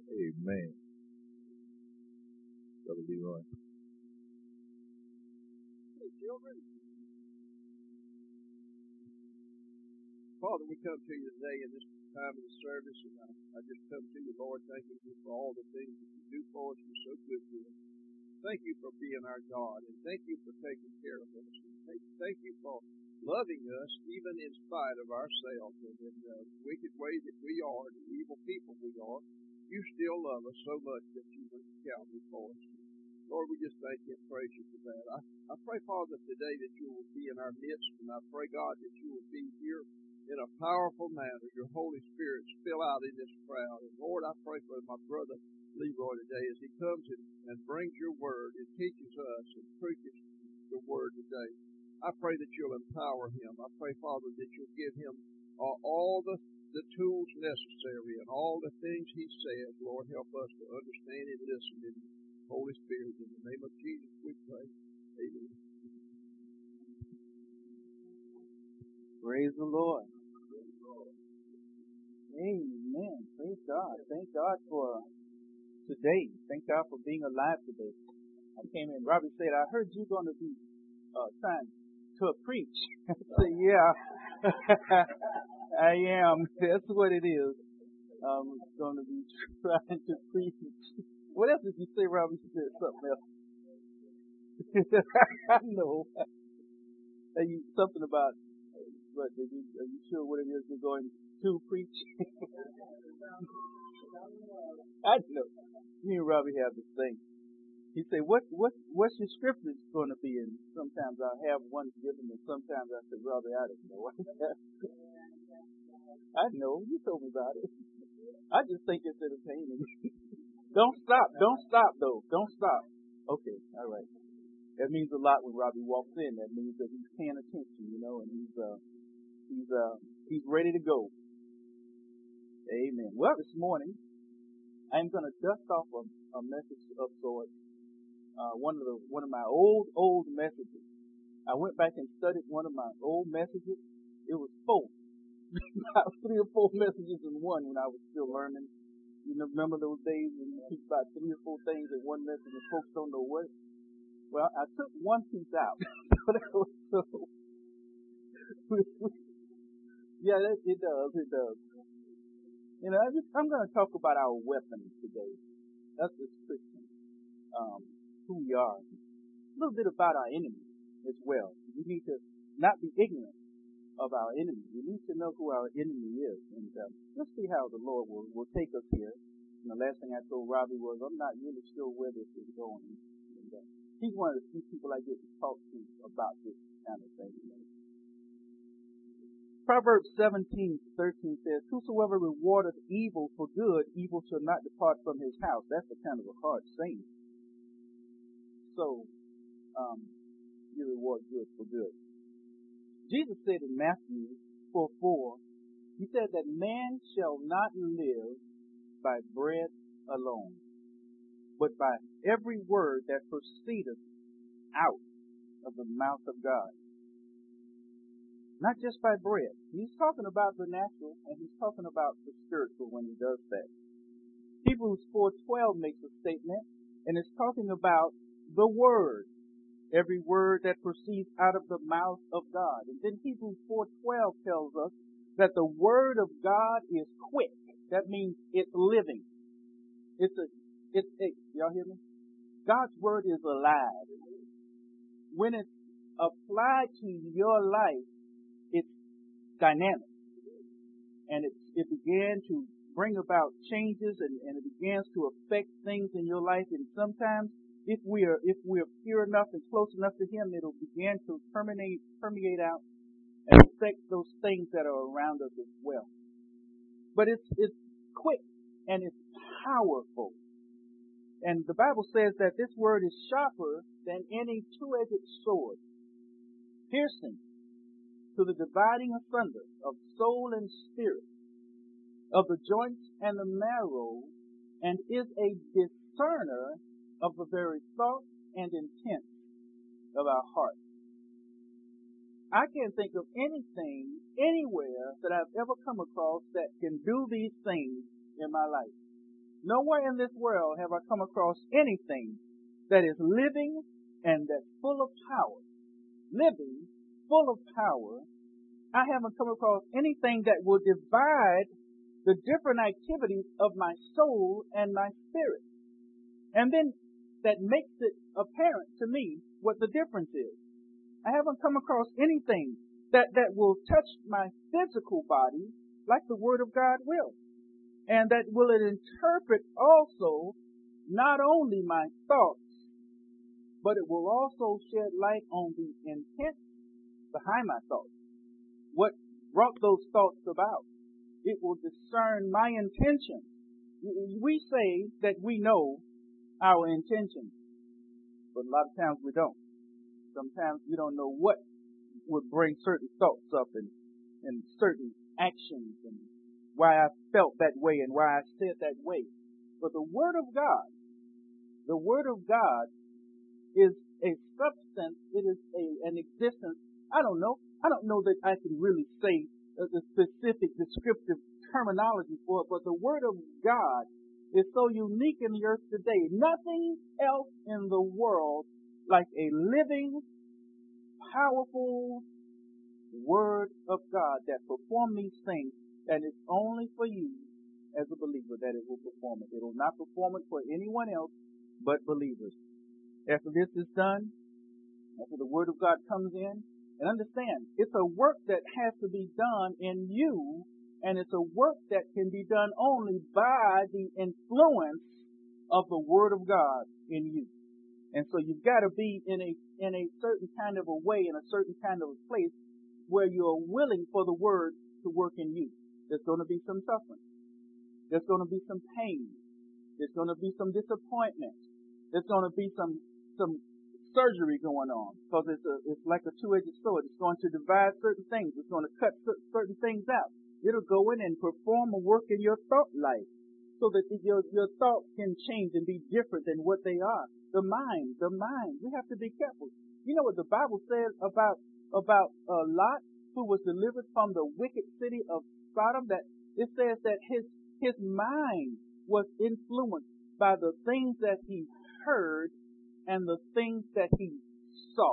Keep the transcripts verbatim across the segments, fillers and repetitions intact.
Amen. Brother Leroy. Hey, children. Father, we come to you today in this time of the service, and I, I just come to you, Lord, thanking you for all the things that you do for us. You're so good to us. Thank you for being our God, and thank you for taking care of us. And thank, thank you for loving us even in spite of ourselves and in the wicked ways that we are, the evil people we are. You still love us so much that you went to Calvary for us. Lord, we just thank you and praise you for that. I, I pray, Father, today that you will be in our midst, and I pray, God, that you will be here in a powerful manner. Your Holy Spirit spill out in this crowd. And Lord, I pray for my brother Leroy today as he comes and, and brings your word and teaches us and preaches the word today. I pray that you'll empower him. I pray, Father, that you'll give him uh, all the, the tools necessary and all the things he says. Lord, help us to understand and listen in the Holy Spirit. In the name of Jesus we pray. Amen. Praise the Lord. Amen. Praise God. Thank God for today. Thank God for being alive today. I came in. Robbie said, I heard you're going to be uh, trying to preach. I said, yeah, I am. That's what it is. I'm going to be trying to preach. What else did you say, Robbie? You said something else. I know. Are you, something about, what, are you, are you sure what it is you're going to preach? I know. Me and Robbie have this thing. He say, what, what, what's your scripture going to be? And sometimes I have one given, and sometimes I say, Robbie, I don't know. I know. You told me about it. I just think it's entertaining. Don't stop. Don't stop, though. Don't stop. Okay. All right. That means a lot when Robbie walks in. That means that he's paying attention, you know, and he's, uh, he's, uh, he's ready to go. Amen. Well, this morning, I'm going to dust off a, a message of sorts. Uh, one of the, one of my old, old messages. I went back and studied one of my old messages. It was four. About three or four messages in one when I was still learning. You know, remember those days when you teach about three or four things in one message and folks don't know what? Well, I took one piece out. so, yeah, it, it does. It does. You know, I just, I'm going to talk about our weapons today. That's just Christians. Um, who we are. A little bit about our enemy as well. We need to not be ignorant of our enemy. We need to know who our enemy is. And um, let's see how the Lord will, will take us here. And the last thing I told Robbie was, I'm not really sure where this is going. And, uh, he's one of the few people I get to talk to about this kind of thing. You know. Proverbs seventeen thirteen says, whosoever rewardeth evil for good, evil shall not depart from his house. That's a kind of a hard saying. So, um, you reward good for good. Jesus said in Matthew four four, he said that man shall not live by bread alone, but by every word that proceedeth out of the mouth of God. Not just by bread. He's talking about the natural, and he's talking about the spiritual when he does that. Hebrews four twelve makes a statement, and it's talking about the word. Every word that proceeds out of the mouth of God. And then Hebrews four twelve tells us that the word of God is quick. That means it's living. It's a, it's a, y'all hear me? God's word is alive. When it's applied to your life, it's dynamic. And it, it began to bring about changes and, and it begins to affect things in your life. And sometimes if we are, if we are pure enough and close enough to Him, it'll begin to permeate, permeate out and affect those things that are around us as well. But it's, it's quick and it's powerful. And the Bible says that this word is sharper than any two-edged sword, piercing to the dividing asunder of soul and spirit, of the joints and the marrow, and is a discerner of the very thoughts and intent of our heart. I can't think of anything, anywhere that I've ever come across that can do these things in my life. Nowhere in this world have I come across anything that is living and that's full of power. Living, full of power. I haven't come across anything that will divide the different activities of my soul and my spirit. And then that makes it apparent to me what the difference is. I haven't come across anything that, that will touch my physical body like the Word of God will. And that will it interpret also not only my thoughts, but it will also shed light on the intent behind my thoughts. What brought those thoughts about? It will discern my intention. We say that we know our intentions, but a lot of times we don't. Sometimes we don't know what would bring certain thoughts up and, and certain actions and why I felt that way and why I said that way. But the Word of God, the Word of God is a substance. It is a, an existence. I don't know. I don't know that I can really say uh, the specific descriptive terminology for it, but the Word of God is so unique in the earth today. Nothing else in the world like a living, powerful Word of God that performs these things, and it's only for you as a believer that it will perform it. It will not perform it for anyone else but believers. After this is done, after the Word of God comes in, and understand, it's a work that has to be done in you, and it's a work that can be done only by the influence of the Word of God in you. And so you've got to be in a in a certain kind of a way, in a certain kind of a place where you're willing for the Word to work in you. There's going to be some suffering. There's going to be some pain. There's going to be some disappointment. There's going to be some some surgery going on, because it's a, it's like a two-edged sword. It's going to divide certain things. It's going to cut certain things out. It'll go in and perform a work in your thought life, so that your your thoughts can change and be different than what they are. The mind, the mind. We have to be careful. You know what the Bible says about about uh, Lot, who was delivered from the wicked city of Sodom? That it says that his his mind was influenced by the things that he heard and the things that he saw.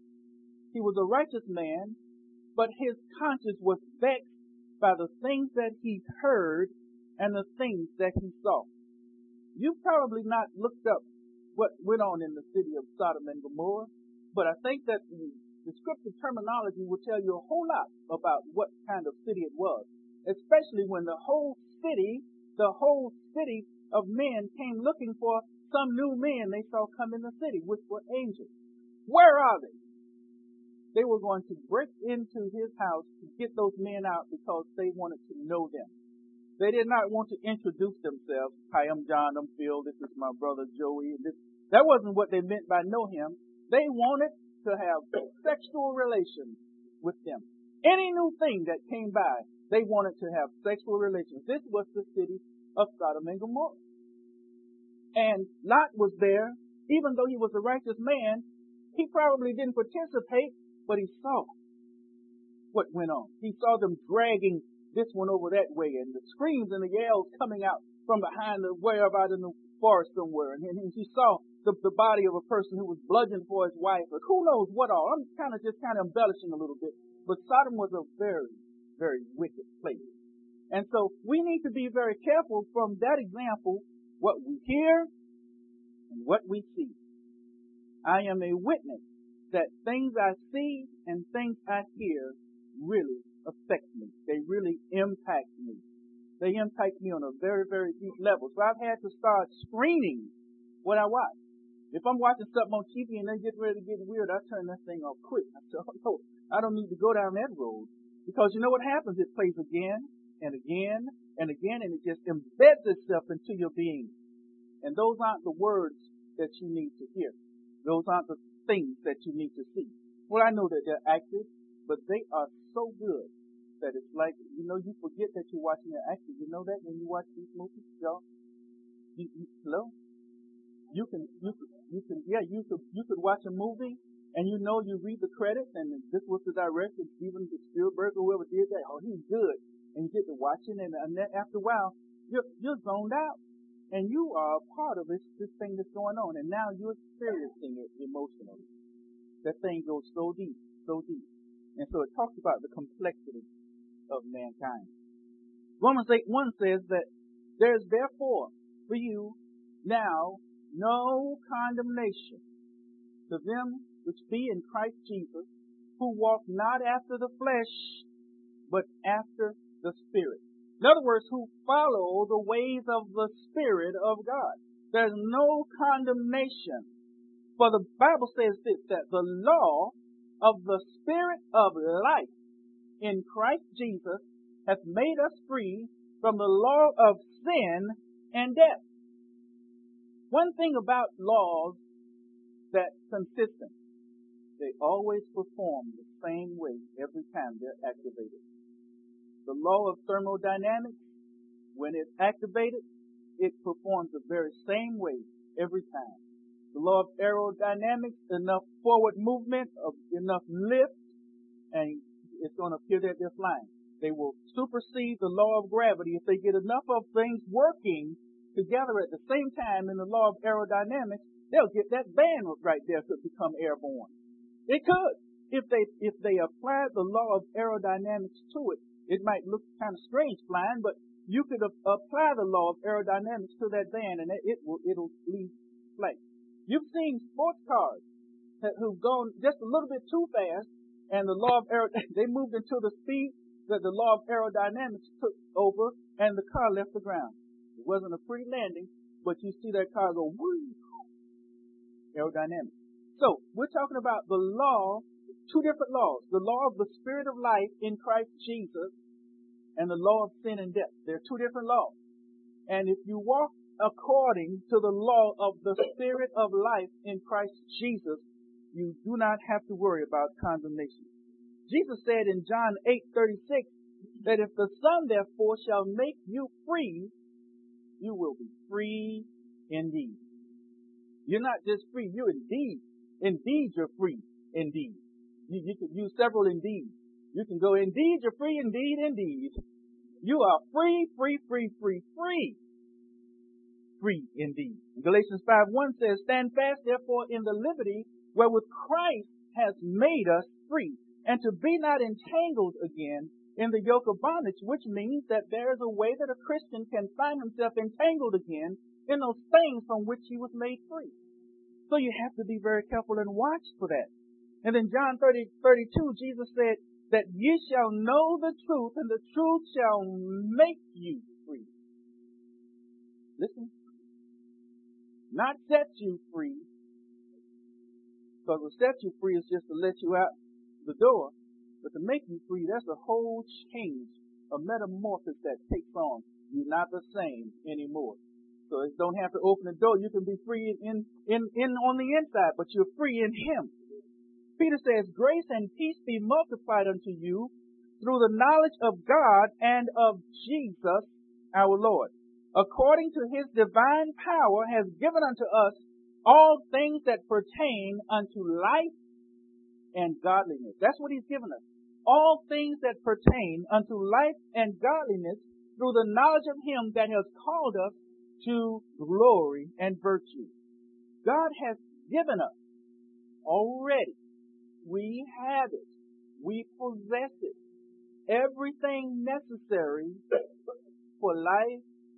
He was a righteous man, but his conscience was vexed by the things that he heard and the things that he saw. You've probably not looked up what went on in the city of Sodom and Gomorrah, but I think that the descriptive terminology will tell you a whole lot about what kind of city it was, especially when the whole city, the whole city of men came looking for some new men they saw come in the city, which were angels. Where are they? They were going to break into his house to get those men out because they wanted to know them. They did not want to introduce themselves. Hi, I'm John, I'm Phil, this is my brother Joey. And this, that wasn't what they meant by know him. They wanted to have sexual relations with them. Any new thing that came by, they wanted to have sexual relations. This was the city of Sodom and Gomorrah. And Lot was there, even though he was a righteous man. He probably didn't participate, but he saw what went on. He saw them dragging this one over that way, and the screams and the yells coming out from behind the way out in the forest somewhere. And, and he saw the, the body of a person who was bludgeoned for his wife, or who knows what all. I'm kind of just kind of embellishing a little bit. But Sodom was a very, very wicked place. And so we need to be very careful from that example, what we hear and what we see. I am a witness that things I see and things I hear really affect me. They really impact me. They impact me on a very, very deep level. So I've had to start screening what I watch. If I'm watching something on T V and they get ready to get weird, I turn that thing off quick. I say, oh, no, I don't need to go down that road. Because you know what happens? It plays again and again and again, and it just embeds itself into your being. And those aren't the words that you need to hear. Those aren't the things that you need to see. Well, I know that they're active, but they are so good that it's like, you know, you forget that you're watching an actor. You know that when you watch these movies, y'all? You, you, hello? You can, you can, you can, yeah, you could, you could watch a movie and you know, you read the credits and this was the director, Steven Spielberg or whoever did that. Oh, he's good. And you get to watching, and, and then after a while, you're, you're zoned out. And you are a part of this, this thing that's going on. And now you're experiencing it emotionally. That thing goes so deep, so deep. And so it talks about the complexity of mankind. Romans eight one says that there is therefore for you now no condemnation to them which be in Christ Jesus, who walk not after the flesh, but after the Spirit. In other words, who follow the ways of the Spirit of God. There's no condemnation. For the Bible says this, that the law of the Spirit of life in Christ Jesus hath made us free from the law of sin and death. One thing about laws that's consistent, they always perform the same way every time they're activated. The law of thermodynamics, when it's activated, it performs the very same way every time. The law of aerodynamics, enough forward movement, of enough lift, and it's going to appear that they're flying. They will supersede the law of gravity if they get enough of things working together at the same time in the law of aerodynamics. They'll get that band right there to become airborne. It could. If they, if they applied the law of aerodynamics to it, it might look kind of strange flying, but you could a- apply the law of aerodynamics to that band and it, it will, it'll leave flight. You've seen sports cars who've gone just a little bit too fast, and the law of aer- they moved into the speed that the law of aerodynamics took over, and the car left the ground. It wasn't a free landing, but you see that car go woo, aerodynamics. So we're talking about the law, two different laws: the law of the Spirit of life in Christ Jesus, and the law of sin and death. They're two different laws. And if you walk according to the law of the Spirit of life in Christ Jesus, you do not have to worry about condemnation. Jesus said in John eight thirty-six that if the Son therefore shall make you free, you will be free indeed. You're not just free, you're indeed. Indeed you're free indeed. You, you can use several indeed. You can go, indeed you're free, indeed, indeed. You are free, free, free, free, free. Free indeed. Galatians five one says, stand fast therefore in the liberty wherewith Christ has made us free, and to be not entangled again in the yoke of bondage, which means that there is a way that a Christian can find himself entangled again in those things from which he was made free. So you have to be very careful and watch for that. And in John thirty thirty-two, Jesus said that ye shall know the truth, and the truth shall make you free. Listen. Not set you free, because to set you free is just to let you out the door, but to make you free, that's a whole change, a metamorphosis that takes on. You're not the same anymore. So you don't have to open the door. You can be free in, in, in on the inside, but you're free in Him. Peter says, grace and peace be multiplied unto you through the knowledge of God and of Jesus our Lord, according to His divine power has given unto us all things that pertain unto life and godliness. That's what He's given us. All things that pertain unto life and godliness through the knowledge of Him that has called us to glory and virtue. God has given us already. We have it. We possess it. Everything necessary for life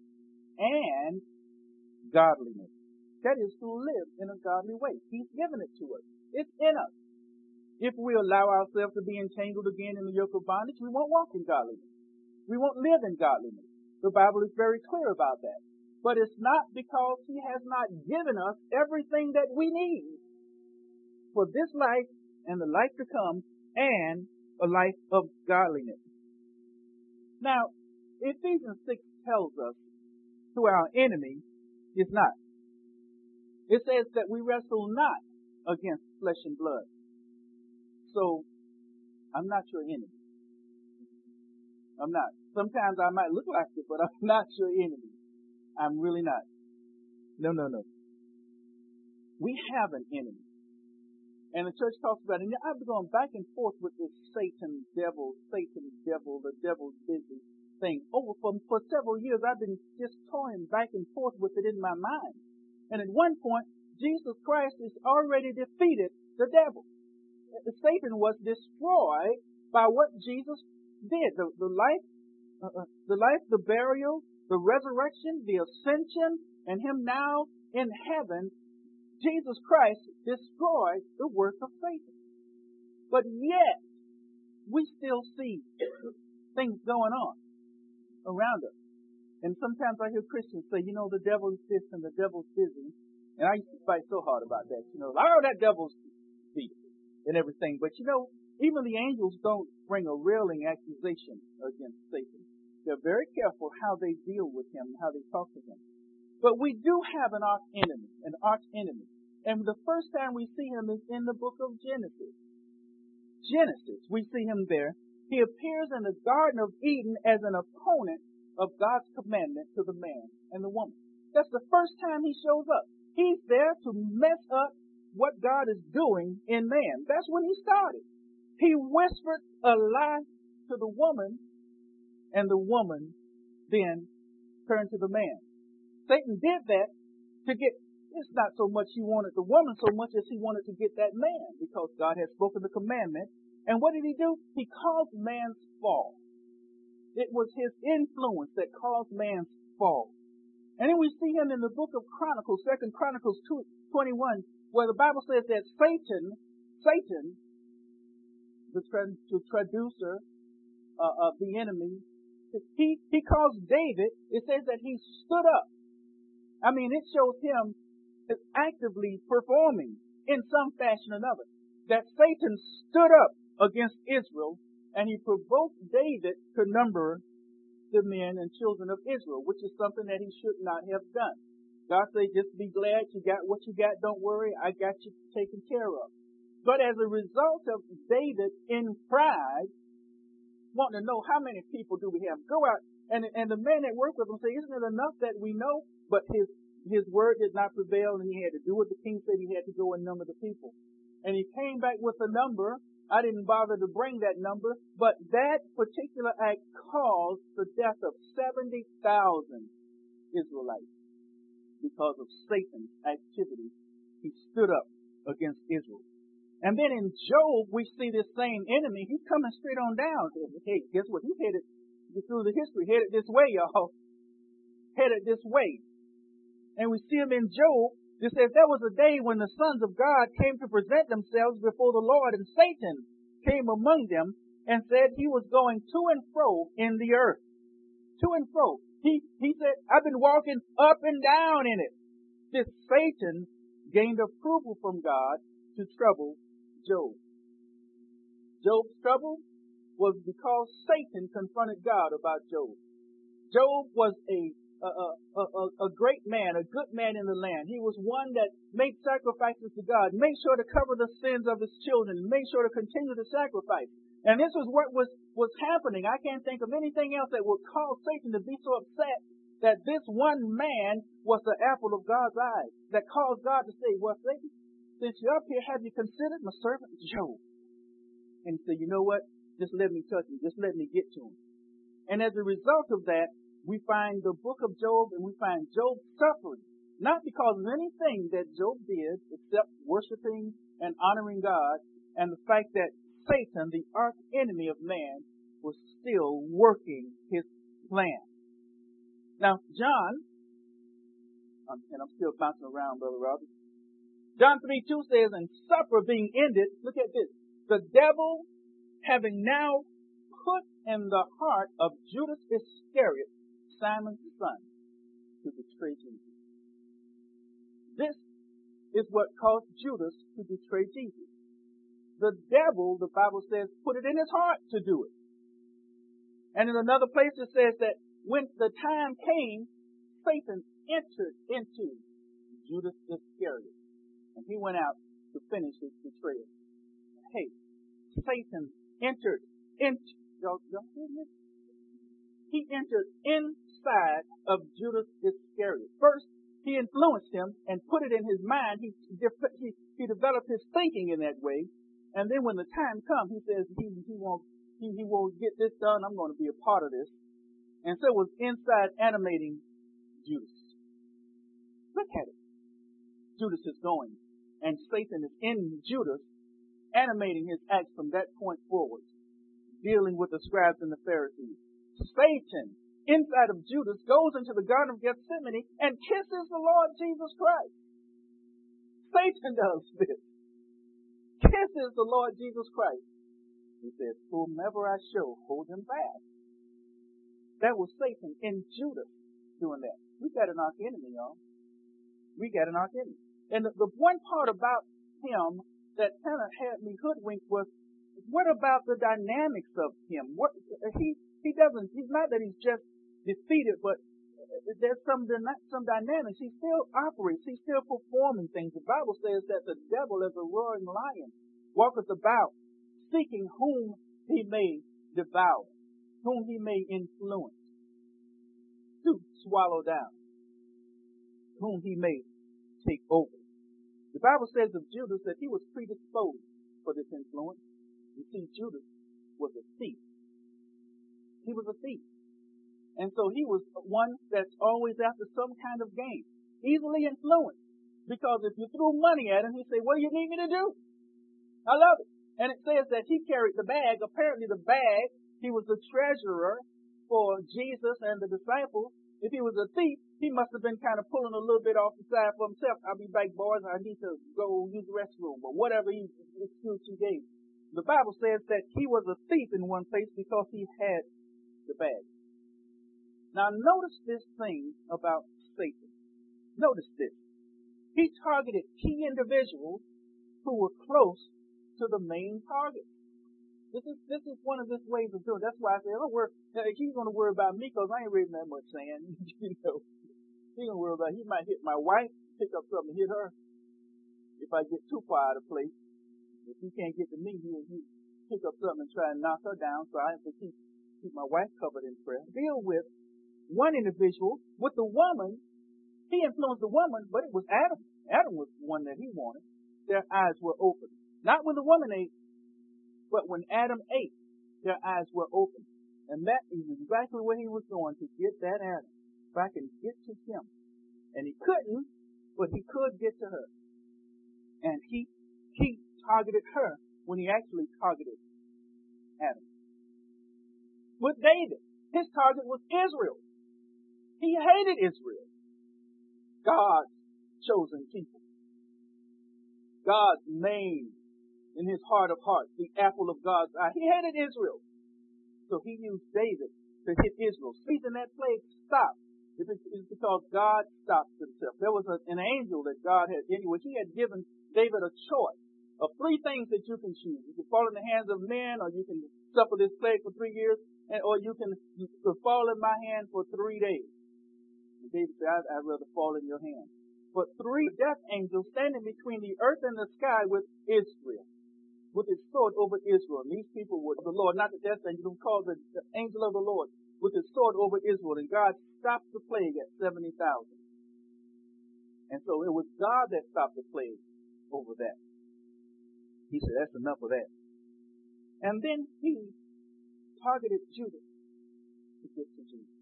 and godliness. That is to live in a godly way. He's given it to us. It's in us. If we allow ourselves to be entangled again in the yoke of bondage, we won't walk in godliness. We won't live in godliness. The Bible is very clear about that. But it's not because He has not given us everything that we need for this life and the life to come and a life of godliness. Now, Ephesians six tells us who our enemy is not. It says that we wrestle not against flesh and blood. So, I'm not your enemy. I'm not. Sometimes I might look like it, but I'm not your enemy. I'm really not. No, no, no. We have an enemy. And the church talks about it. And I've been going back and forth with this Satan, devil, Satan, devil, the devil's busy. thing over for, for several years. I've been just toying back and forth with it in my mind. And at one point, Jesus Christ has already defeated the devil. Satan was destroyed by what Jesus did. The, the life, uh, the life, the burial, the resurrection, the ascension, and him now in heaven. Jesus Christ destroyed the work of Satan. But yet, we still see things going on around us. And sometimes I hear Christians say, you know, the devil is this and the devil's busy. And I used to fight so hard about that. You know, oh, that devil's deep and everything. But you know, even the angels don't bring a railing accusation against Satan. They're very careful how they deal with him, how they talk to him. But we do have an arch enemy, an arch enemy. And the first time we see him is in the book of Genesis. Genesis, we see him there. He appears in the Garden of Eden as an opponent of God's commandment to the man and the woman. That's the first time he shows up. He's there to mess up what God is doing in man. That's when he started. He whispered a lie to the woman, and the woman then turned to the man. Satan did that to get, it's not so much he wanted the woman so much as he wanted to get that man, because God had spoken the commandment. And what did he do? He caused man's fall. It was his influence that caused man's fall. And then we see him in the book of Chronicles, Second Chronicles two twenty-one, where the Bible says that Satan, Satan, the, tra- the traducer uh, of the enemy, he, he caused David, it says that he stood up. I mean, it shows him as actively performing in some fashion or another. That Satan stood up against Israel, and he provoked David to number the men and children of Israel, which is something that he should not have done. God said, just be glad you got what you got. Don't worry. I got you taken care of. But as a result of David in pride, wanting to know how many people do we have, go out and, and the men that work with him say, isn't it enough that we know? But his, his word did not prevail, and he had to do what the king said. He had to go and number the people. And he came back with a number. I didn't bother to bring that number, but that particular act caused the death of seventy thousand Israelites because of Satan's activity. He stood up against Israel. And then in Job, we see this same enemy. He's coming straight on down. Hey, guess what? He's headed through the history, headed this way, y'all. Headed this way. And we see him in Job. It says, there was a day when the sons of God came to present themselves before the Lord, and Satan came among them and said he was going to and fro in the earth. To and fro. He, he said, I've been walking up and down in it. This Satan gained approval from God to trouble Job. Job's trouble was because Satan confronted God about Job. Job was a A, a, a, a great man, a good man in the land. He was one that made sacrifices to God, made sure to cover the sins of his children, made sure to continue to sacrifice. And this was what was, was happening. I can't think of anything else that would cause Satan to be so upset that this one man was the apple of God's eye, that caused God to say, well, Satan, since you're up here, have you considered my servant Job? And he said, you know what? Just let me touch him. Just let me get to him. And as a result of that, we find the book of Job, and we find Job suffering, not because of anything that Job did except worshiping and honoring God, and the fact that Satan, the arch enemy of man, was still working his plan. Now, John, um, and I'm still bouncing around, Brother Robert. John three two says, and supper being ended, look at this, the devil having now put in the heart of Judas Iscariot, Simon's son, to betray Jesus. This is what caused Judas to betray Jesus. The devil, the Bible says, put it in his heart to do it. And in another place it says that when the time came, Satan entered into Judas Iscariot. And he went out to finish his betrayal. Hey, Satan entered into, y'all, y'all hear this? He entered inside of Judas Iscariot. First, he influenced him and put it in his mind. He, he, he developed his thinking in that way. And then when the time comes, he says, he, he won't, he, he won't get this done. I'm going to be a part of this. And so it was inside animating Judas. Look at it. Judas is going, and Satan is in Judas, animating his acts from that point forward, dealing with the scribes and the Pharisees. Satan, inside of Judas, goes into the Garden of Gethsemane and kisses the Lord Jesus Christ. Satan does this. Kisses the Lord Jesus Christ. He says, whomever I show, hold him fast. That was Satan in Judas doing that. We got an arch enemy, y'all. We got an arch enemy. And the, the one part about him that kind of had me hoodwinked was, what about the dynamics of him? What he he doesn't. He's not that he's just defeated, but there's some some dynamics. He still operates. He's still performing things. The Bible says that the devil, as a roaring lion, walketh about, seeking whom he may devour, whom he may influence, to swallow down, whom he may take over. The Bible says of Judas that he was predisposed for this influence. You see, Judas was a thief. He was a thief. And so he was one that's always after some kind of gain, easily influenced. Because if you threw money at him, he'd say, what do you need me to do? I love it. And it says that he carried the bag. Apparently the bag, he was the treasurer for Jesus and the disciples. If he was a thief, he must have been kind of pulling a little bit off the side for himself. I'll be back, boys. I need to go use the restroom, or whatever he excuse he gave. The Bible says that he was a thief in one place because he had the bag. Now notice this thing about Satan. Notice this. He targeted key individuals who were close to the main target. This is this is one of his ways of doing it. That's why I say, don't worry. He's going to worry about me because I ain't reading that much sand. You know, he's going to worry about. He might hit my wife, pick up something, and hit her. If I get too far out of place, if he can't get to me, he'll he pick up something and try and knock her down. So I have to keep keep my wife covered in prayer. Deal with one individual. With the woman, he influenced the woman, but it was Adam. Adam was the one that he wanted. Their eyes were open. Not when the woman ate, but when Adam ate, their eyes were open. And that is exactly where he was going, to get that Adam. If I can get to him. And he couldn't, but he could get to her. And he, he targeted her when he actually targeted Adam. With David, his target was Israel. He hated Israel. God's chosen people. God's name in his heart of hearts, the apple of God's eye. He hated Israel. So he used David to hit Israel. The reason that plague stopped is because God stopped himself. There was a, an angel that God had, anyway, he had given David a choice of three things that you can choose. You can fall in the hands of men, or you can suffer this plague for three years, and, or you can, you can fall in my hand for three days. And David said, I'd, I'd rather fall in your hand. But three death angels standing between the earth and the sky with Israel, with his sword over Israel. And these people were the Lord, not the death angel, called the, the angel of the Lord, with his sword over Israel. And God stopped the plague at seventy thousand. And so it was God that stopped the plague over that. He said, that's enough of that. And then he targeted Judas to get to Jesus.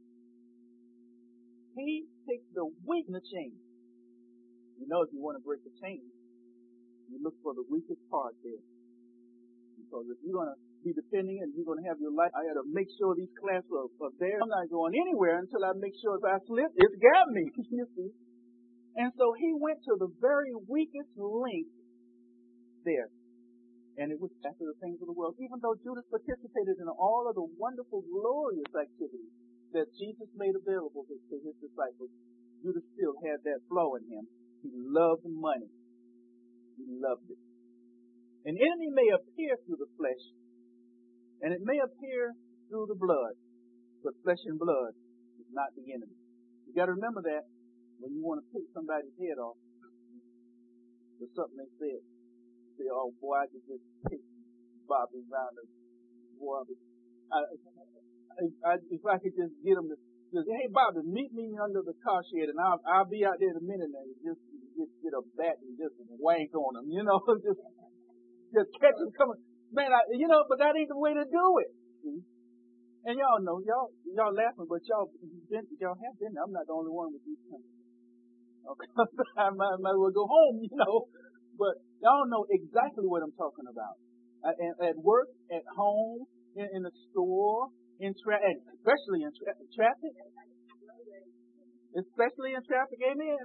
He takes the weak in the chain. You know, if you want to break the chain, you look for the weakest part there. Because if you're going to be depending and you're going to have your life, I got to make sure these clasps are, are there. I'm not going anywhere until I make sure if I slip, it's got me. You see? And so he went to the very weakest link there. And it was after the things of the world. Even though Judas participated in all of the wonderful, glorious activities that Jesus made available to, to his disciples, Judas still had that flaw in him. He loved money. He loved it. An enemy may appear through the flesh, and it may appear through the blood, but flesh and blood is not the enemy. You got to remember that when you want to take somebody's head off. There's something they said. Say, oh boy, I could just take Bobby around the boy. I, I, I, if I could just get him to just, hey Bobby, meet me under the car shed, and I'll I'll be out there in a minute, and just just get a bat and just wank on him, you know, just just catch him coming, man. I, you know, but that ain't the way to do it. See? And y'all know, y'all y'all laughing, but y'all been, y'all have been. I'm not the only one with these things. Okay, I might, might as well go home, you know. But y'all know exactly what I'm talking about. At, at work, at home, in, in the store, in tra- especially in tra- traffic, especially in traffic. Amen.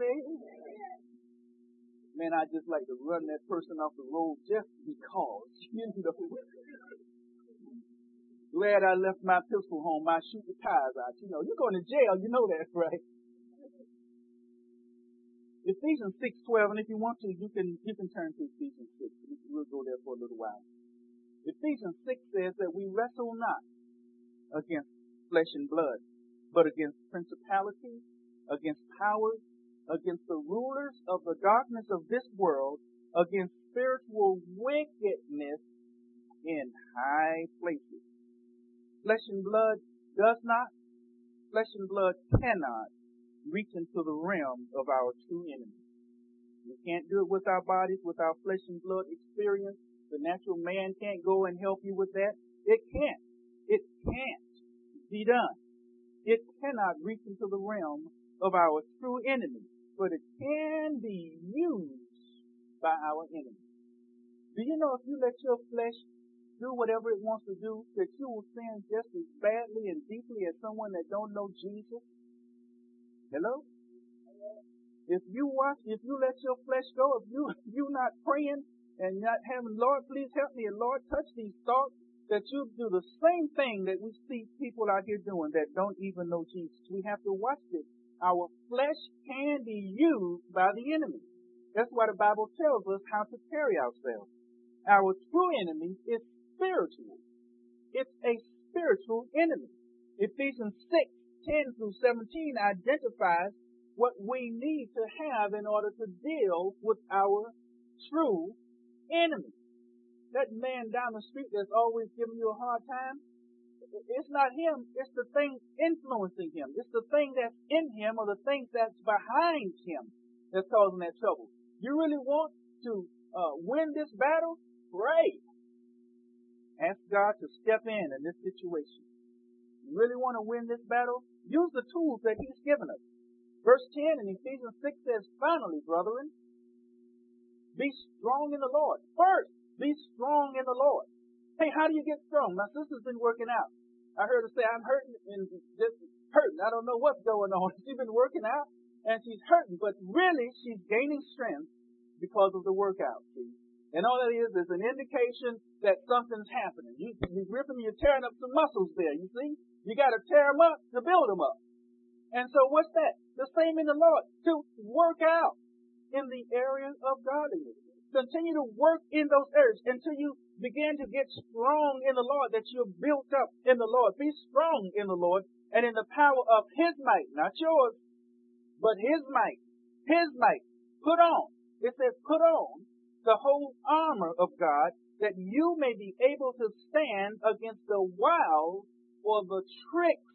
Man, I just like to run that person off the road just because, you know. Glad I left my pistol home. I shoot the tires out. You know, you're going to jail. You know that, right? Ephesians six twelve, and if you want to, you can you can turn to Ephesians six. We'll go there for a little while. Ephesians six says that we wrestle not against flesh and blood, but against principalities, against powers, against the rulers of the darkness of this world, against spiritual wickedness in high places. Flesh and blood does not, flesh and blood cannot reach into the realm of our true enemy. We can't do it with our bodies, with our flesh and blood experience. The natural man can't go and help you with that. It can't. It can't be done. It cannot reach into the realm of our true enemy, but it can be used by our enemy. Do you know if you let your flesh do whatever it wants to do, that you will sin just as badly and deeply as someone that don't know Jesus? Hello? If you watch, if you let your flesh go, if you you not praying and not having, Lord, please help me, and Lord, touch these thoughts, that you do the same thing that we see people out here doing that don't even know Jesus. We have to watch this. Our flesh can be used by the enemy. That's why the Bible tells us how to carry ourselves. Our true enemy is spiritual. It's a spiritual enemy. Ephesians six ten through seventeen identifies what we need to have in order to deal with our true enemy. That man down the street that's always giving you a hard time, it's not him, it's the thing influencing him. It's the thing that's in him or the thing that's behind him that's causing that trouble. You really want to uh, win this battle? Pray. Ask God to step in in this situation. You really want to win this battle? Use the tools that He's given us. Verse ten in Ephesians six says, finally, brethren, be strong in the Lord. First, be strong in the Lord. Hey, how do you get strong? My sister's been working out. I heard her say, I'm hurting and just hurting. I don't know what's going on. She's been working out and she's hurting, but really she's gaining strength because of the workout. See? And all that is is an indication that something's happening. You, you're ripping, you're tearing up some muscles there, you see? You got to tear them up to build them up. And so what's that? The same in the Lord, to work out in the area of godliness. Continue to work in those areas until you begin to get strong in the Lord, that you're built up in the Lord. Be strong in the Lord and in the power of His might, not yours, but His might. His might. Put on. It says put on the whole armor of God, that you may be able to stand against the wiles or the tricks.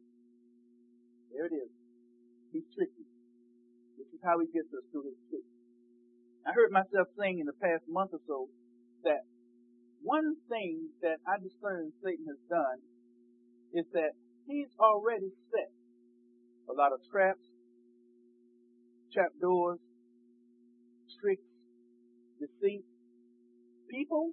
There it is. He's tricky. This is how he gets us through his tricks. I heard myself saying in the past month or so that one thing that I discern Satan has done is that he's already set a lot of traps, trap doors, tricks, deceit. People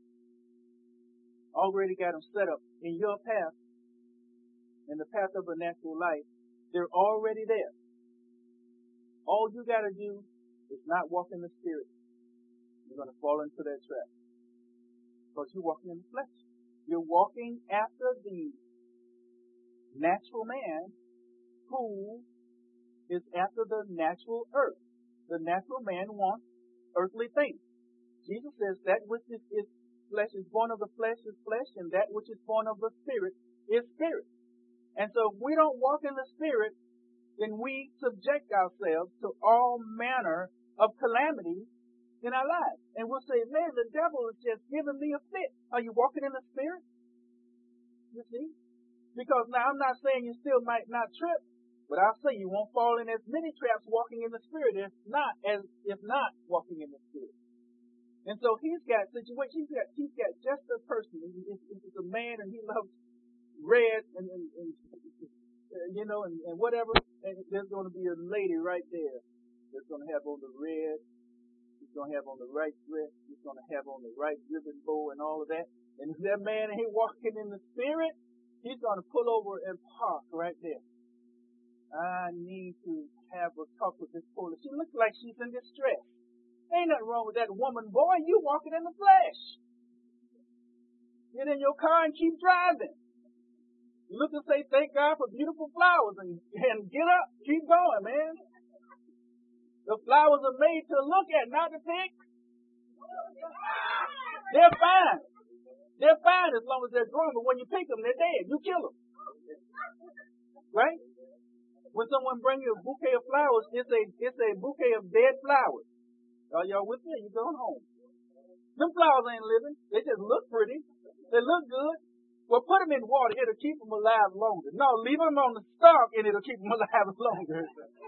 already got them set up in your path, in the path of a natural life. They're already there. All you got to do is not walk in the Spirit. You're going to fall into that trap. Because you're walking in the flesh. You're walking after the natural man who is after the natural earth. The natural man wants earthly things. Jesus says that which is, is flesh is born of the flesh is flesh, and that which is born of the Spirit is spirit. And so if we don't walk in the Spirit, then we subject ourselves to all manner of calamity in our lives. And we'll say, man, the devil is just giving me a fit. Are you walking in the Spirit? You see? Because now I'm not saying you still might not trip, but I'll say you won't fall in as many traps walking in the Spirit if not as if not walking in the Spirit. And so he's got situations, he's got, he's got just a person. He's, he's a man and he loves red and, and, and uh, you know, and, and whatever. And there's going to be a lady right there that's going to have on the red. She's going to have on the right dress. She's going to have on the right ribbon bow and all of that. And if that man ain't walking in the spirit, he's going to pull over and park right there. I need to have a talk with this poor. She looks like she's in distress. Ain't nothing wrong with that woman, boy. You walking in the flesh. Get in your car and keep driving. Look and say, thank God for beautiful flowers, and, and get up, keep going, man. The flowers are made to look at, not to pick. They're fine. They're fine as long as they're growing, but when you pick them, they're dead. You kill them. Right? When someone brings you a bouquet of flowers, it's a it's a bouquet of dead flowers. Are y'all with me? You're going home. Them flowers ain't living. They just look pretty. They look good. Well, put them in water. It'll keep them alive longer. No, leave them on the stalk and it'll keep them alive longer.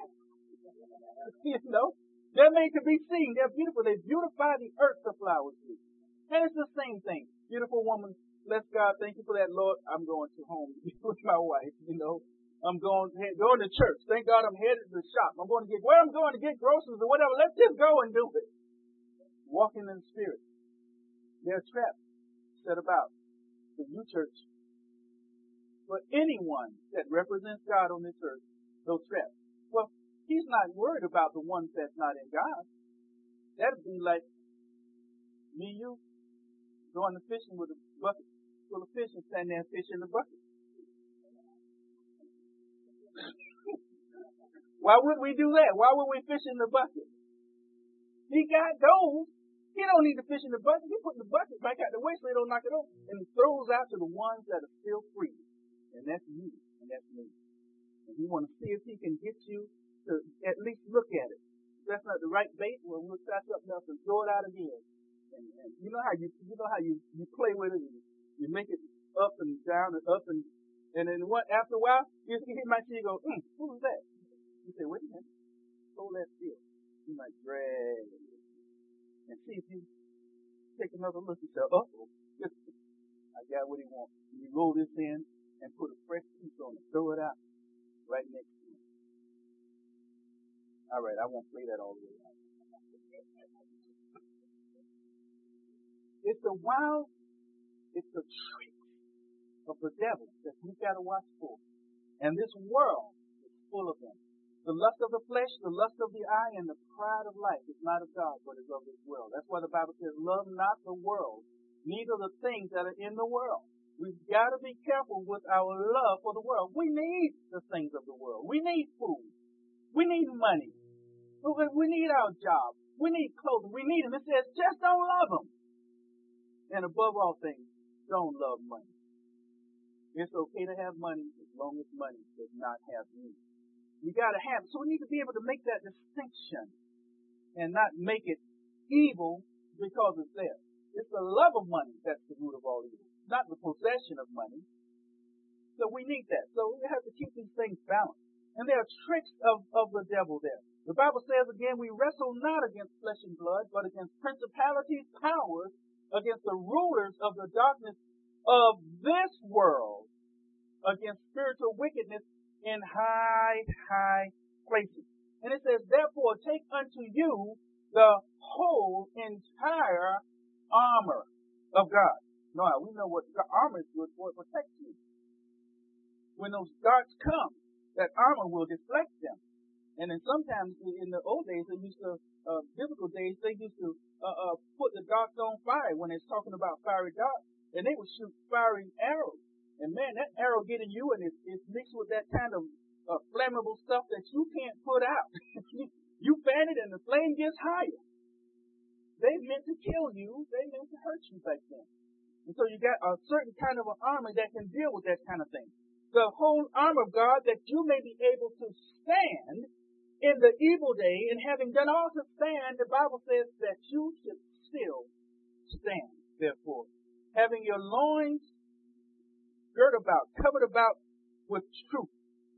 You know? They're made to be seen. They're beautiful. They beautify the earth, the flowers do. And it's the same thing. Beautiful woman, bless God, thank you for that, Lord. I'm going to home with my wife, you know. I'm going, going to church. Thank God I'm headed to the shop. I'm going to get, where I'm going to get groceries or whatever. Let's just go and do it. Walking in the Spirit. There are traps set about for you, church. For anyone that represents God on this earth, those traps. Well, he's not worried about the ones that's not in God. That'd be like me, you, going to fishing with a bucket full of fish and standing there and fish in the bucket. Why would we do that? Why would we fish in the bucket? He got those. He don't need to fish in the bucket. He put the bucket back out the way so he don't knock it over. And he throws out to the ones that are still free. And that's you. And that's me. And he want to see if he can get you to at least look at it. If that's not the right bait, well, we'll stack up enough and throw it out again. And, and you know how you you know how you, you play with it. And you make it up and down and up and and then what? After a while, you he might see you go, mm, who was that? You say, wait a minute, hold that still. You might drag it and see if you take another look and say, oh, I got what he wants. And you roll this in and put a fresh piece on it, throw it out right next to you. All right, I won't play that all the way out. It's the wild, it's the trick of the devil that we've got to watch for. And this world is full of them. The lust of the flesh, the lust of the eye, and the pride of life is not of God, but is of this world. That's why the Bible says, love not the world, neither the things that are in the world. We've got to be careful with our love for the world. We need the things of the world. We need food. We need money. We need our job. We need clothing. We need them. It says, just don't love them. And above all things, don't love money. It's okay to have money as long as money does not have you. You gotta have it. So we need to be able to make that distinction and not make it evil because it's there. It's the love of money that's the root of all evil, not the possession of money. So we need that. So we have to keep these things balanced. And there are tricks of, of the devil there. The Bible says again, we wrestle not against flesh and blood, but against principalities, powers, against the rulers of the darkness of this world, against spiritual wickedness in high, high places. And it says, therefore, take unto you the whole entire armor of God. Now, we know what the armor is good for. It protects you. When those darts come, that armor will deflect them. And then sometimes in the old days, they used to, uh, biblical days, they used to uh, uh, put the darts on fire when it's talking about fiery darts. And they would shoot fiery arrows. And man, that arrow getting you and it's, it's mixed with that kind of uh, flammable stuff that you can't put out. You fan it and the flame gets higher. They meant to kill you. They meant to hurt you back then. And so you got a certain kind of an armor that can deal with that kind of thing. The whole armor of God that you may be able to stand in the evil day, and having done all to stand, the Bible says that you should still stand, therefore. Having your loins girt about, covered about with truth.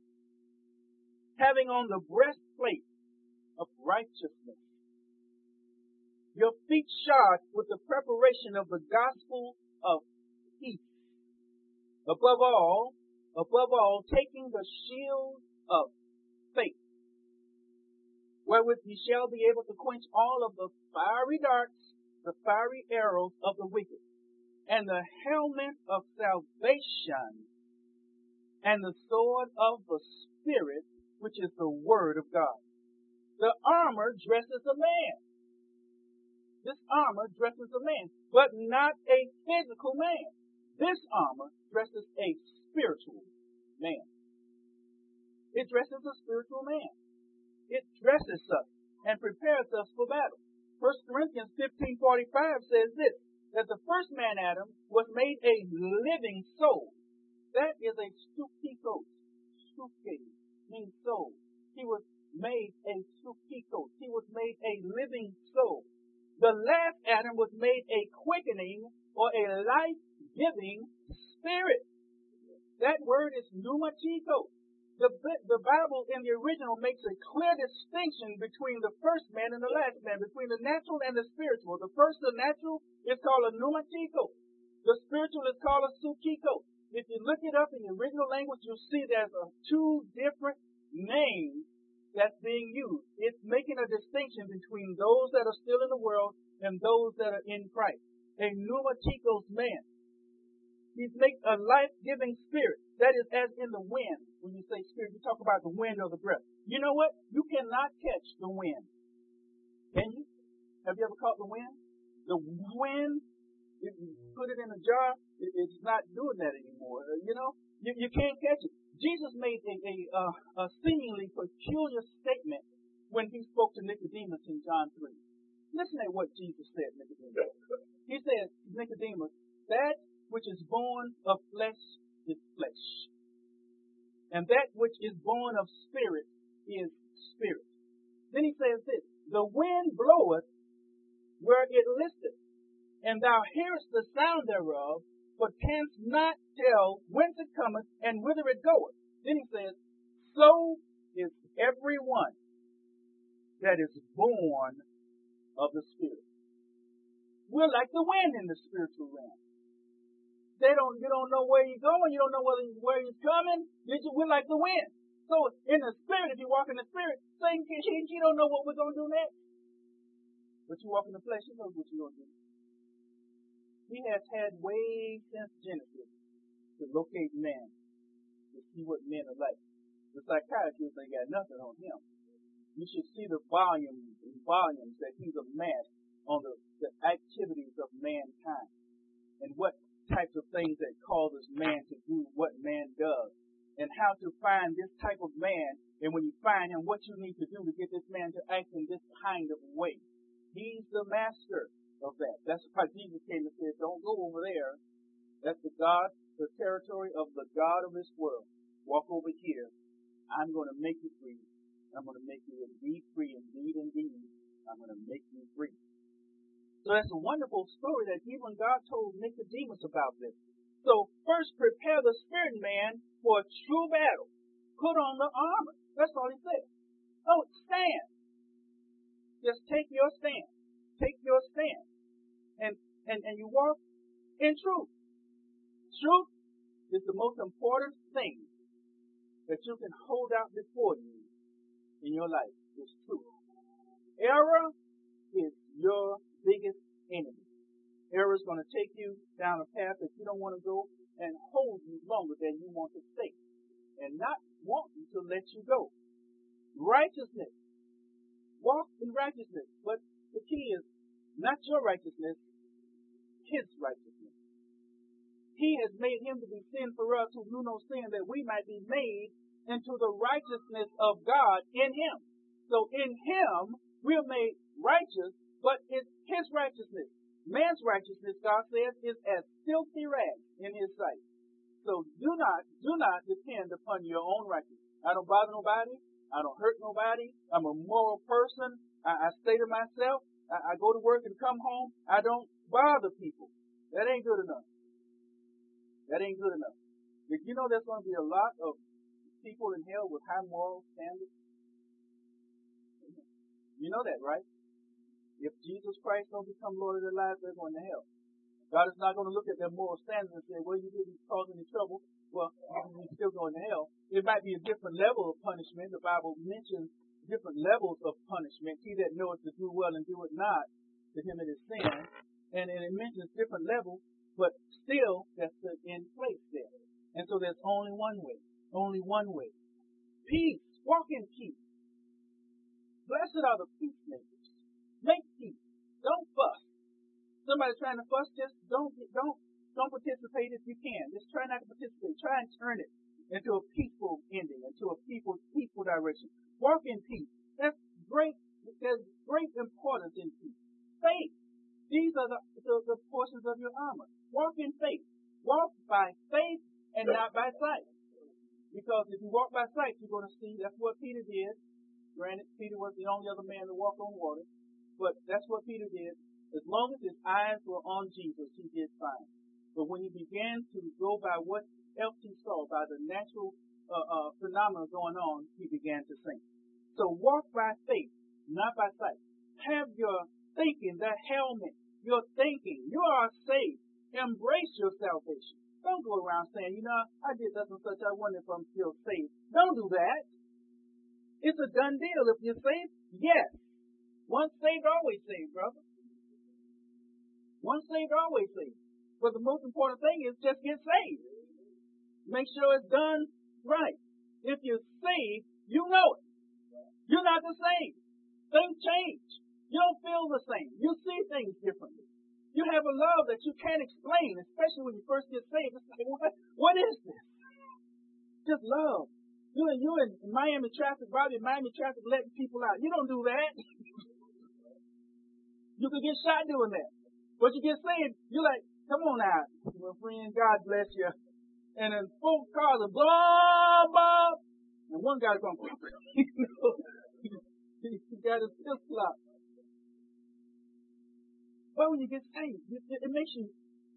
Having on the breastplate of righteousness. Your feet shod with the preparation of the gospel of peace. Above all, above all, taking the shield of faith, wherewith ye shall be able to quench all of the fiery darts, the fiery arrows of the wicked, and the helmet of salvation, and the sword of the Spirit, which is the word of God. The armor dresses a man. This armor dresses a man, but not a physical man. This armor dresses a spiritual man. It dresses a spiritual man. It dresses us and prepares us for battle. First Corinthians fifteen forty-five says this, that the first man, Adam, was made a living soul. That is a sukikos. Suke means soul. He was made a sukikos. He was made a living soul. The last Adam was made a quickening or a life-giving spirit. That word is pneumatikos. The, the Bible in the original makes a clear distinction between the first man and the last man, between the natural and the spiritual. The first, the natural, is called a pneumatikos. The spiritual is called a sukikos. If you look it up in the original language, you'll see there's a two different names that's being used. It's making a distinction between those that are still in the world and those that are in Christ. A pneumatikos man. He's made a life-giving spirit. That is as in the wind. When you say spirit, you talk about the wind or the breath. You know what? You cannot catch the wind. Can you? Have you ever caught the wind? The wind, if you put it in a jar, it, it's not doing that anymore. Uh, you know, you, you can't catch it. Jesus made a, a, uh, a seemingly peculiar statement when he spoke to Nicodemus in John three. Listen at what Jesus said, Nicodemus. He said, Nicodemus, that which is born of flesh is flesh, and that which is born of spirit is spirit. Then he says this, the wind bloweth where it listeth, and thou hearest the sound thereof, but canst not tell whence it cometh and whither it goeth. Then he says, so is everyone that is born of the Spirit. We're like the wind in the spiritual realm. They don't, you don't know where you're going. You don't know whether where you're coming. We're like the wind. So in the Spirit, if you walk in the Spirit, Satan, you don't know what we're going to do next. But you walk in the flesh, you know what you're going to do. He has had way since Genesis to locate man, to see what men are like. The psychiatrists ain't got nothing on him. You should see the volumes and volumes that he's amassed on the, the activities of mankind and what types of things that causes man to do what man does, and how to find this type of man, and when you find him, what you need to do to get this man to act in this kind of way. He's the master of that. That's why Jesus came and said, don't go over there. That's the God, the territory of the God of this world. Walk over here. I'm going to make you free. I'm going to make you indeed free, indeed, indeed. I'm going to make you free. So that's a wonderful story that even God told Nicodemus about this. So first prepare the spirit man for a true battle. Put on the armor. That's all he said. Oh, stand. Just take your stand. Take your stand. And, and, and you walk in truth. Truth is the most important thing that you can hold out before you in your life. Is truth. Error is your biggest enemy. Error is going to take you down a path that you don't want to go and hold you longer than you want to stay and not want you to let you go. Righteousness. Walk in righteousness. But the key is not your righteousness, his righteousness. He has made him to be sin for us who knew no sin, that we might be made into the righteousness of God in him. So in him, we're made righteous, but it's his righteousness. Man's righteousness, God says, is as filthy rags in his sight. So do not, do not depend upon your own righteousness. I don't bother nobody. I don't hurt nobody. I'm a moral person. I, I stay to myself. I, I go to work and come home. I don't bother people. That ain't good enough. That ain't good enough. Did you know there's going to be a lot of people in hell with high moral standards? You know that, right? If Jesus Christ don't become Lord of their lives, they're going to hell. God is not going to look at their moral standards and say, well, you didn't cause any trouble. Well, you're still going to hell. It might be a different level of punishment. The Bible mentions different levels of punishment. He that knoweth to do well and do it not, to him it is sin. And, and it mentions different levels, but still that's the in place there. And so there's only one way. Only one way. Peace. Walk in peace. Blessed are the peacemakers. Make peace. Don't fuss. Somebody trying to fuss, just don't don't don't participate if you can. Just try not to participate. Try and turn it into a peaceful ending, into a peaceful peaceful direction. Walk in peace. That's great. There's great importance in peace. Faith. These are the, the, the portions of your armor. Walk in faith. Walk by faith and not by sight. Because if you walk by sight, you're going to see that's what Peter did. Granted, Peter was the only other man to walk on water, but that's what Peter did. As long as his eyes were on Jesus, he did fine. But when he began to go by what else he saw, by the natural uh, uh, phenomena going on, he began to sink. So walk by faith, not by sight. Have your thinking, that helmet, your thinking. You are saved. Embrace your salvation. Don't go around saying, you know, I did such and such, I wonder if I'm still saved. Don't do that. It's a done deal. If you're saved, yes. Once saved, always saved, brother. Once saved, always saved. But the most important thing is just get saved. Make sure it's done right. If you're saved, you know it. You're not the same. Things change. You don't feel the same. You see things differently. You have a love that you can't explain, especially when you first get saved. It's like, what, what is this? Just love. You and you in Miami traffic, Bobby in Miami traffic, letting people out. You don't do that. You could get shot doing that. But you get saved, you're like, come on out. Well, friend, God bless you. And then four cars are blah, blah. And one guy's going, you know, he got his pistol out. But when you get saved, it, it makes you.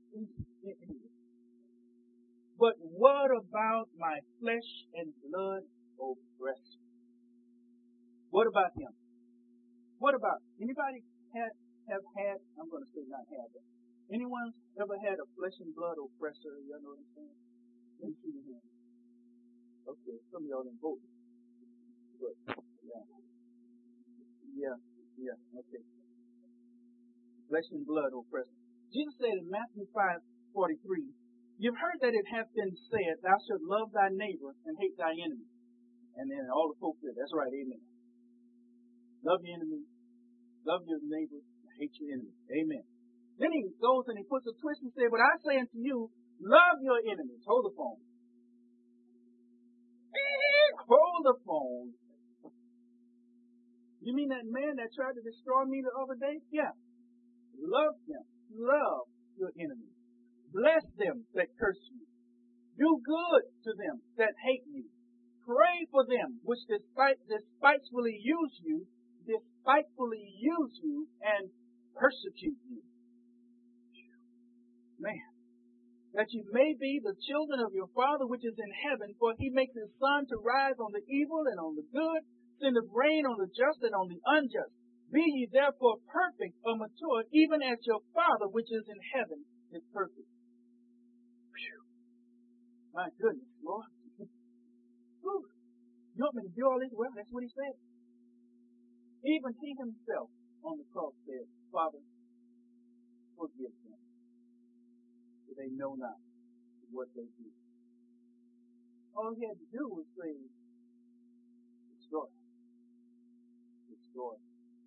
But what about my flesh and blood oppressor? What about him? What about anybody had have had? I'm going to say not have it. Anyone ever had a flesh and blood oppressor? Y'all know what I'm saying? Let me see your hand. Okay, some of y'all didn't vote. But yeah, yeah, yeah. Okay. Flesh and blood oppressor. Jesus said in Matthew five forty-three, you've heard that it hath been said, thou shalt love thy neighbor and hate thy enemy. And then all the folks said, that's right, amen. Love your enemy, love your neighbor, and hate your enemy. Amen. Then he goes and he puts a twist and says, but I say unto you, love your enemies. Hold the phone. Hold the phone. You mean that man that tried to destroy me the other day? Yeah. Love them. Love your enemies. Bless them that curse you. Do good to them that hate you. Pray for them which despite, despitefully use you, despitefully use you and persecute you. Man. That you may be the children of your Father which is in heaven, for he makes his sun to rise on the evil and on the good, sendeth rain on the just and on the unjust. Be ye therefore perfect or mature, even as your Father which is in heaven is perfect. Whew. My goodness, Lord. You want me to do all this? Well, that's what he said. Even he himself on the cross said, Father, forgive them, for they know not what they do. All he had to do was say, destroy. Destroy.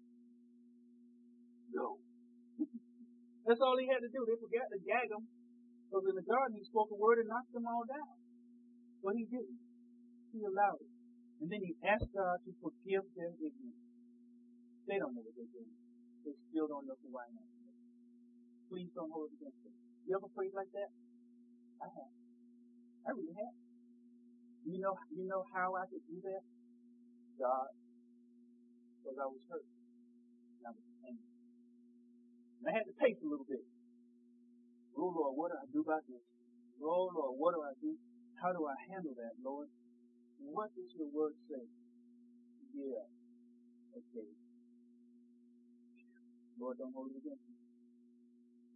No. That's all he had to do. They forgot to gag him. Because in the garden he spoke a word and knocked them all down. But he didn't. He allowed it. And then he asked God to forgive their ignorance. They don't know what they're doing. They still don't know who I am. Please don't hold it against them. You ever prayed like that? I have. I really have. You know, you know how I could do that? God. Because I was hurt. And I was angry. And I had to pace a little bit. Oh Lord, what do I do about this? Oh Lord, what do I do? How do I handle that, Lord? What does your word say? Yeah. Okay. Lord, don't hold it against me.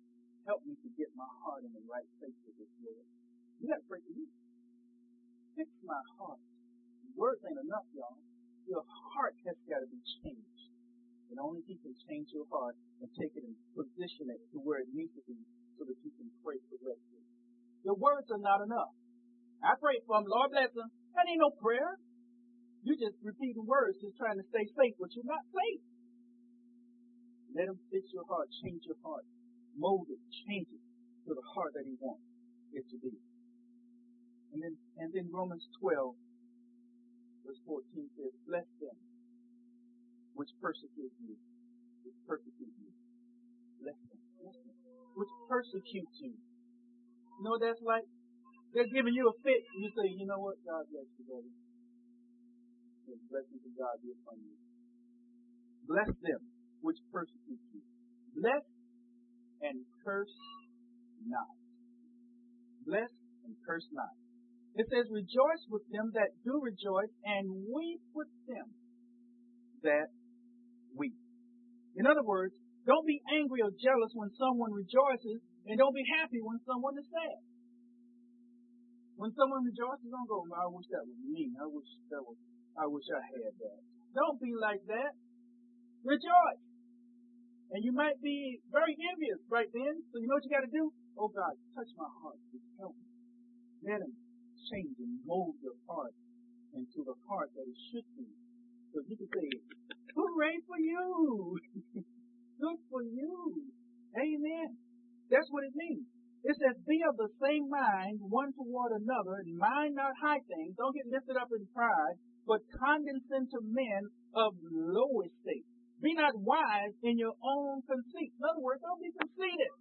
help me to get my heart in the right place with this, Lord. You got to pray for you. Fix my heart. Words ain't enough, y'all. Your heart has got to be changed. And only He can change your heart and take it and position it to where it needs to be so that you can pray correctly. Your words are not enough. I pray for them, Lord bless them. That ain't no prayer. You're just repeating words, just trying to stay safe, but you're not safe. Let Him fix your heart, change your heart, mold it, change it to the heart that He wants it to be. And then, and then Romans twelve, verse fourteen says, bless them which persecute you, which persecute you. Bless them, bless them, which persecute you. You know what that's like? They're giving you a fit, and you say, you know what, God bless you, brother. The blessings of God be upon you. Bless them which persecute you. Bless and curse not. Bless and curse not. It says, rejoice with them that do rejoice, and weep with them that weep. In other words, don't be angry or jealous when someone rejoices, and don't be happy when someone is sad. When someone rejoices, don't go, I wish that was me. I wish that was, I wish I had that. Don't be like that. Rejoice. And you might be very envious right then. So you know what you got to do? Oh God, touch my heart. Just help me. Let Him change and mold your heart into the heart that it should be. So you can say, hooray for you. Good for you. Amen. That's what it means. It says, be of the same mind one toward another, and mind not high things. Don't get lifted up in pride, but condescend to men of low estate. Be not wise in your own conceit. In other words, don't be conceited.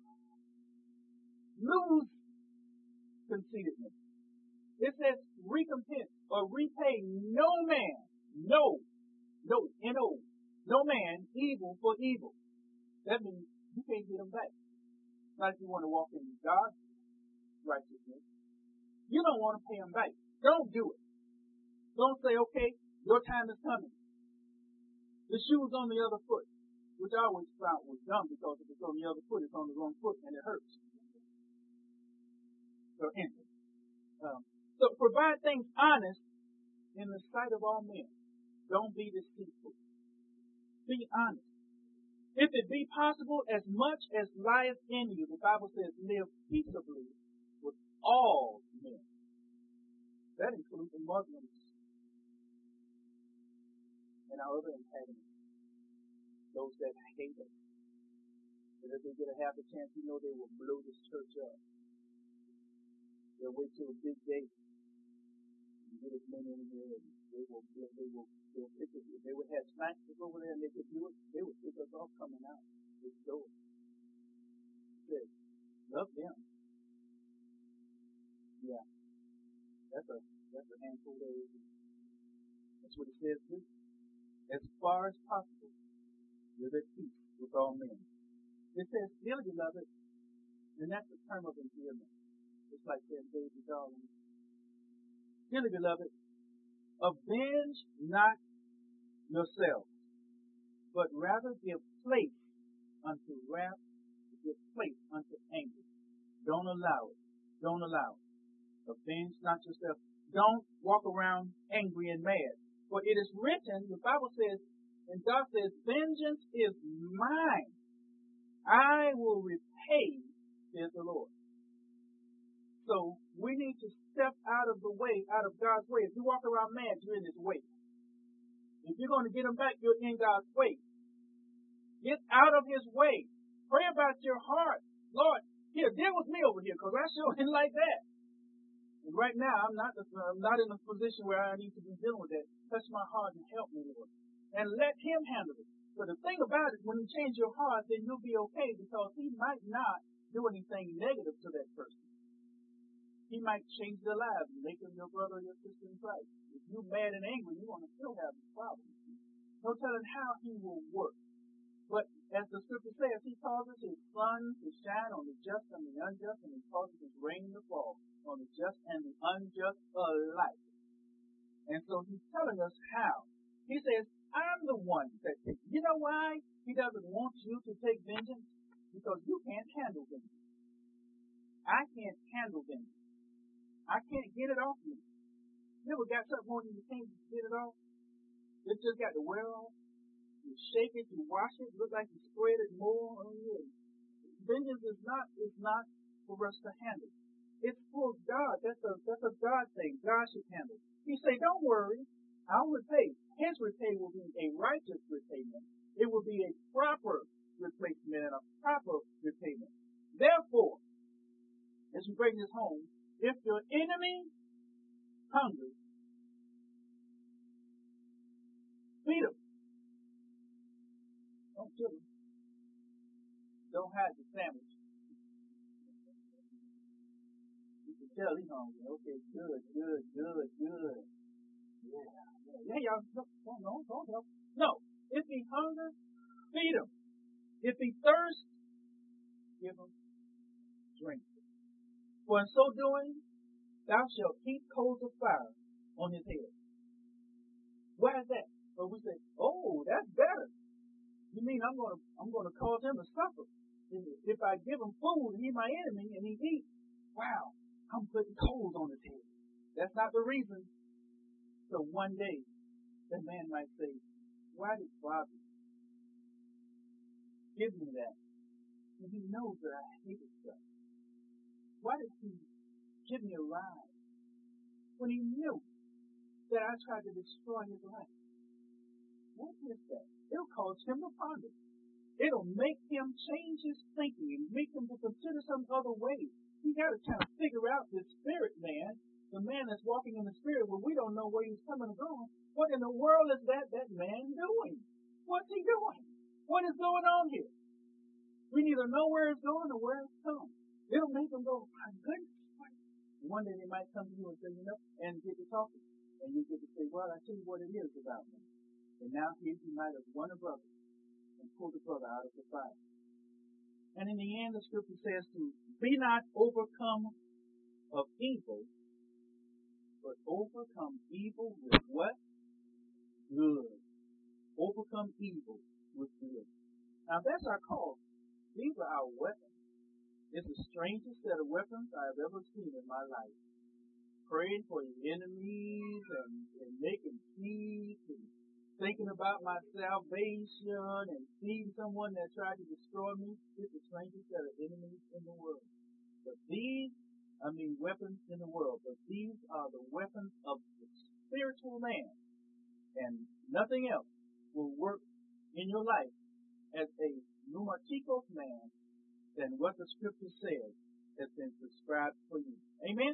Lose conceitedness. It says, recompense or repay no man, no, no, N-O, no man evil for evil. That means you can't get them back. Not if you want to walk in God's righteousness. You don't want to pay them back. Don't do it. Don't say, okay, your time is coming. The shoe's on the other foot, which I always found was dumb because if it's on the other foot, it's on the wrong foot and it hurts. So anyway, um, so provide things honest in the sight of all men. Don't be deceitful. Be honest. If it be possible, as much as lieth in you, the Bible says, live peaceably with all men. That includes the Muslims and our other antagonists, those that hate us. But if they get a half a chance, you know they will blow this church up. They'll wait till a big day and get as many in here, and they will, they will, they'll pick us. If they would have snipers over there and they could do it, they would pick us off coming out this door. It says, love them. Yeah, that's a that's a handful there, isn't it? That's what it says too. As far as possible, live at peace with all men. It says, dearly beloved, and that's the term of endearment. It's like saying, baby darling. Dearly beloved, avenge not yourselves, but rather give place unto wrath, give place unto anger. Don't allow it. Don't allow it. Avenge not yourself. Don't walk around angry and mad. For it is written, the Bible says, and God says, vengeance is mine. I will repay, says the Lord. So we need to step out of the way, out of God's way. If you walk around mad, you're in His way. If you're going to get Him back, you're in God's way. Get out of His way. Pray about your heart. Lord, here, deal with me over here, because I sure ain't like that. And right now, I'm not, I'm not in a position where I need to be dealing with that. Touch my heart and help me, Lord. And let Him handle it. But the thing about it, when you change your heart, then you'll be okay, because He might not do anything negative to that person. He might change their lives and make them your brother or your sister in Christ. If you're mad and angry, you're going to still have this problem. No telling how He will work. But as the scripture says, He causes His sun to shine on the just and the unjust, and He causes His rain to fall on the just and the unjust alike. And so He's telling us how. He says, I'm the one that takes. You know why He doesn't want you to take vengeance? Because you can't handle vengeance. I can't handle vengeance. I can't get it off me. You ever got something on you you can't get it off? It just got to wear off. You shake it, you wash it, look like you spread it more. Oh yeah. Vengeance is not is not for us to handle. It's for God. That's a that's a God thing. God should handle. He say, don't worry, I'll repay. His repay will be a righteous repayment. It will be a proper replacement and a proper repayment. Therefore, as we bring this home, if your enemy hungers, feed him. Don't kill him. Don't hide the sandwich. You can tell he's hungry. Okay, good, good, good, good. Yeah, yeah, y'all. No, no, don't help. No. If he hungers, feed him. If he thirsts, give him drink. For in so doing, thou shalt heap coals of fire on his head. Why is that? But we say, oh, that's better. You mean I'm gonna I'm gonna cause him to suffer? If I give him food and he's my enemy and he eats, wow, I'm putting coals on his head. That's not the reason. So one day, that man might say, why did Father give me that? And he knows that I hate his stuff. Why did he give me a ride when he knew that I tried to destroy his life? What is that? It'll cause him to ponder. It'll make him change his thinking and make him to consider some other way. He got to kind of figure out this spirit man, the man that's walking in the spirit where we don't know where he's coming or going. What in the world is that that man doing? What's he doing? What is going on here? We neither know where it's going or where it's come. It'll make him go, my goodness. One day they might come to you and say, you know, and get to talking. And you get to say, well, I tell you what it is about me. And now here you might have won a brother and pulled the brother out of the fire. And in the end, the scripture says to be not overcome of evil, but overcome evil with what? Good. Overcome evil with good. Now that's our call. These are our weapons. It's the strangest set of weapons I have ever seen in my life. Praying for your enemies and, and making peace and thinking about my salvation and seeing someone that tried to destroy me. It's the strangest set of enemies in the world. But these, I mean weapons in the world, but these are the weapons of the spiritual man. And nothing else will work in your life as a pneumatikos man than what the scripture says has been prescribed for you. Amen?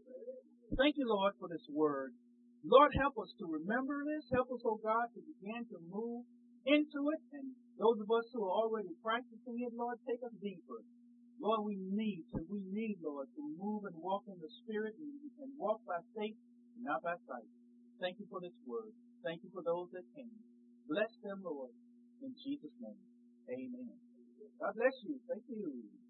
Thank you, Lord, for this word. Lord, help us to remember this. Help us, oh God, to begin to move into it. And those of us who are already practicing it, Lord, take us deeper. Lord, we need to, we need, Lord, to move and walk in the Spirit and, and walk by faith and not by sight. Thank you for this word. Thank you for those that came. Bless them, Lord, in Jesus' name. Amen. God bless you. Thank you.